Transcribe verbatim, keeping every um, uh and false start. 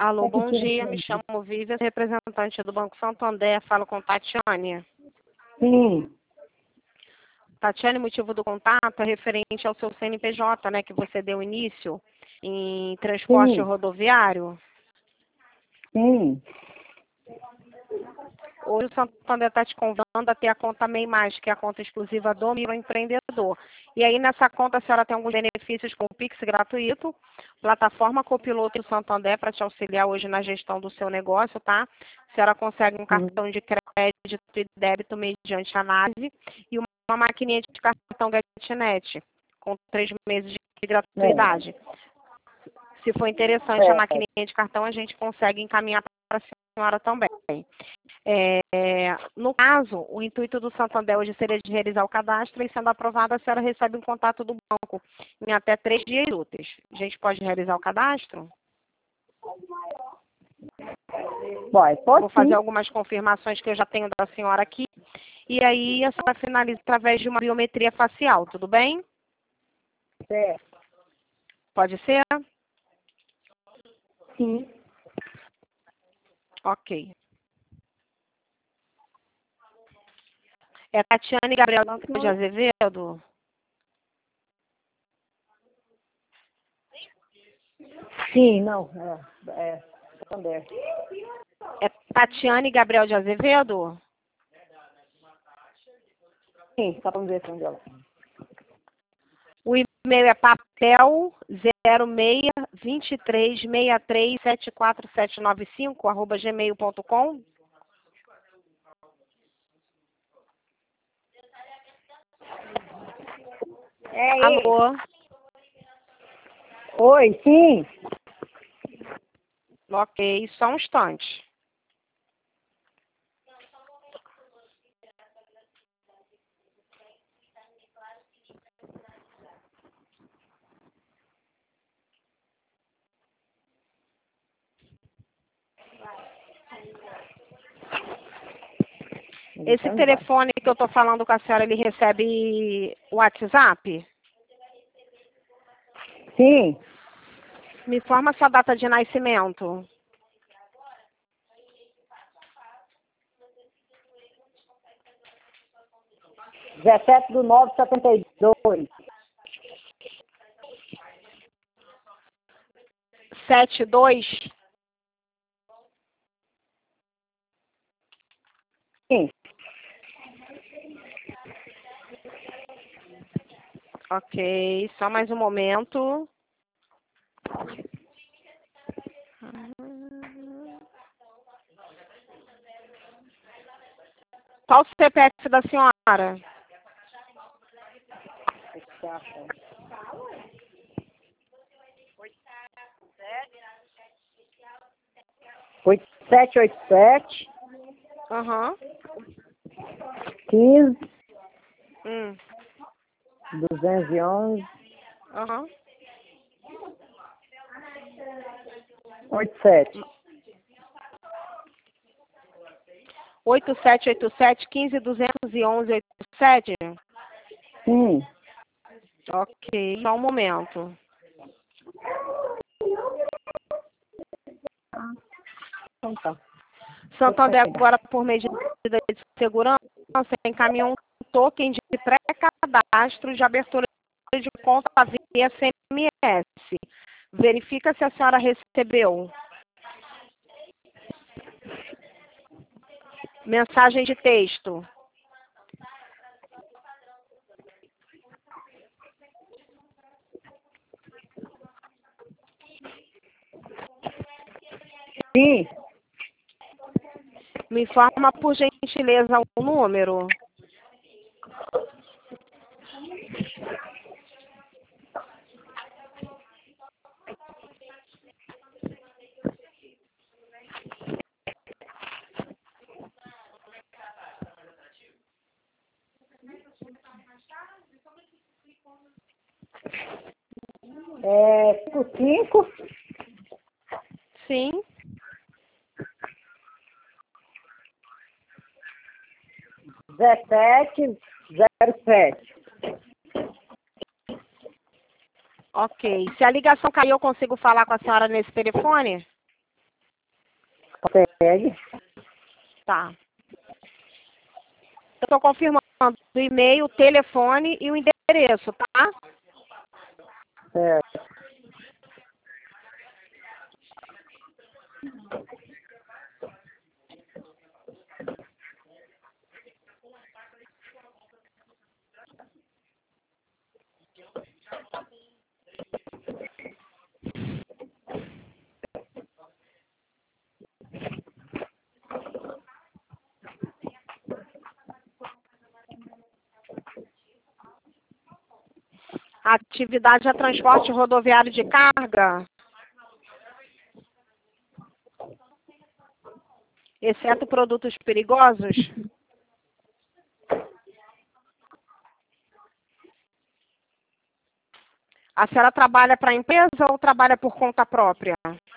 Alô, bom dia, me chamo Vivian, representante do Banco Santander, falo com Tatiane. Sim. Tatiane, motivo do contato é referente ao seu C N P J, né, que você deu início em transporte Sim. rodoviário. Sim. Hoje o Santander está te convidando a ter a conta MEI Mais, que é a conta exclusiva do microempreendedor. E aí nessa conta a senhora tem alguns benefícios como o Pix gratuito, plataforma copiloto do Santander para te auxiliar hoje na gestão do seu negócio, tá? A senhora consegue um cartão de crédito e débito mediante análise e uma maquininha de cartão GetNet, com três meses de gratuidade. É. Se for interessante É. a maquininha de cartão, a gente consegue encaminhar para a senhora também. É, no caso, o intuito do Santander hoje seria de realizar o cadastro e, sendo aprovado, a senhora recebe um contato do banco em até três dias úteis. A gente pode realizar o cadastro? Vai, pode Vou fazer sim. algumas confirmações que eu já tenho da senhora aqui. E aí a senhora finaliza através de uma biometria facial, tudo bem? É. Pode ser? Sim. Ok. É Tatiane Gabriel de Azevedo? Sim, não. É. É. Santander. É Tatiane Gabriel de Azevedo? Sim, só para ver se onde ela. O e-mail é papel zero seis dois três seis três sete quatro sete nove cinco arroba gmail ponto com. É ele. Alô? Oi, sim. Ok, só um instante. Esse Então, telefone que eu estou falando com a senhora, ele recebe WhatsApp? sim. Me informa sua data de nascimento. dezessete do nove de setenta e dois. Sete dois. Sim. Ok, só mais um momento. Qual o C P F da senhora? oito sete oito sete, Aham. quinze, Hum. duzentos e onze, Aham. oitenta e sete. oito sete oito sete, quinze, duzentos e onze, oitenta e sete? Sim. Ok, só um momento. Então tá. Santander agora, por medida de segurança, encaminhou um token de pré-cadastro de abertura de conta via S M S. Verifica se a senhora recebeu. Mensagem de texto. Sim. Me informa, por gentileza, o número. É cinco cinco, Sim. dezessete, zero sete. Ok. Se a ligação cair, eu consigo falar com a senhora nesse telefone? Segue. Tá. Eu estou confirmando o e-mail, o telefone e o endereço, tá? Certo. A atividade é transporte rodoviário de carga, exceto produtos perigosos. A senhora trabalha para a empresa ou trabalha por conta própria?